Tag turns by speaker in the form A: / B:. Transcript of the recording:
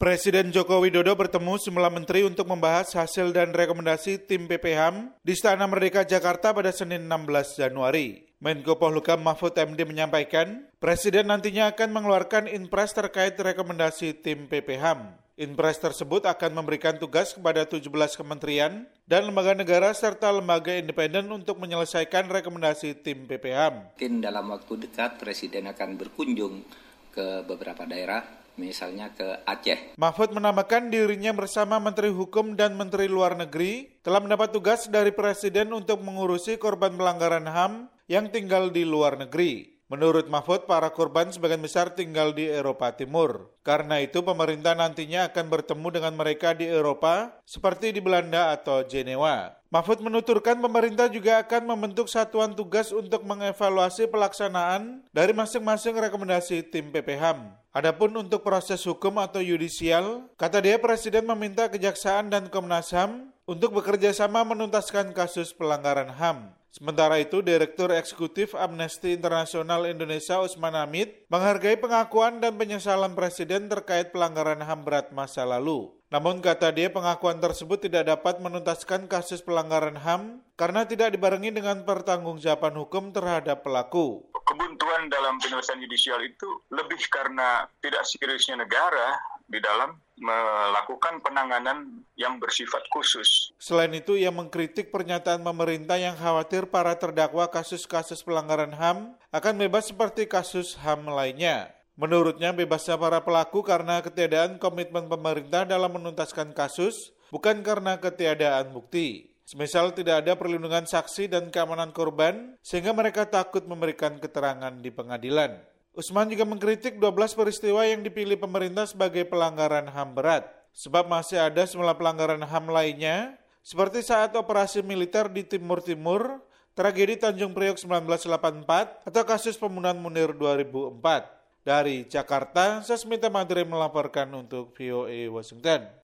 A: Presiden Joko Widodo bertemu sejumlah menteri untuk membahas hasil dan rekomendasi tim PPHAM di Istana Merdeka Jakarta pada Senin 16 Januari. Menko Polhukam Mahfud MD menyampaikan, Presiden nantinya akan mengeluarkan Inpres terkait rekomendasi tim PPHAM. Inpres tersebut akan memberikan tugas kepada 17 kementerian dan lembaga negara serta lembaga independen untuk menyelesaikan rekomendasi tim PPHAM.
B: Mungkin dalam waktu dekat Presiden akan berkunjung ke beberapa daerah, misalnya ke Aceh.
A: Mahfud menambahkan dirinya bersama Menteri Hukum dan Menteri Luar Negeri telah mendapat tugas dari Presiden untuk mengurusi korban pelanggaran HAM yang tinggal di luar negeri. Menurut Mahfud, para korban sebagian besar tinggal di Eropa Timur. Karena itu, pemerintah nantinya akan bertemu dengan mereka di Eropa, seperti di Belanda atau Jenewa. Mahfud menuturkan pemerintah juga akan membentuk satuan tugas untuk mengevaluasi pelaksanaan dari masing-masing rekomendasi tim PPHAM. Adapun untuk proses hukum atau yudisial, kata dia Presiden meminta Kejaksaan dan Komnas HAM untuk bekerja sama menuntaskan kasus pelanggaran HAM. Sementara itu, Direktur Eksekutif Amnesty International Indonesia Usman Hamid menghargai pengakuan dan penyesalan Presiden terkait pelanggaran HAM berat masa lalu. Namun kata dia pengakuan tersebut tidak dapat menuntaskan kasus pelanggaran HAM karena tidak dibarengi dengan pertanggungjawaban hukum terhadap pelaku.
C: Kebuntuan dalam penyelesaian yudisial itu lebih karena tidak seriusnya negara di dalam melakukan penanganan yang bersifat khusus.
A: Selain itu, ia mengkritik pernyataan pemerintah yang khawatir para terdakwa kasus-kasus pelanggaran HAM akan bebas seperti kasus HAM lainnya. Menurutnya, bebasnya para pelaku karena ketiadaan komitmen pemerintah dalam menuntaskan kasus, bukan karena ketiadaan bukti. Semisal tidak ada perlindungan saksi dan keamanan korban, sehingga mereka takut memberikan keterangan di pengadilan. Usman juga mengkritik 12 peristiwa yang dipilih pemerintah sebagai pelanggaran HAM berat, sebab masih ada sejumlah pelanggaran HAM lainnya, seperti saat operasi militer di Timur Timur, tragedi Tanjung Priok 1984, atau kasus pembunuhan Munir 2004. Dari Jakarta, Sasmita Madre melaporkan untuk VOA Washington.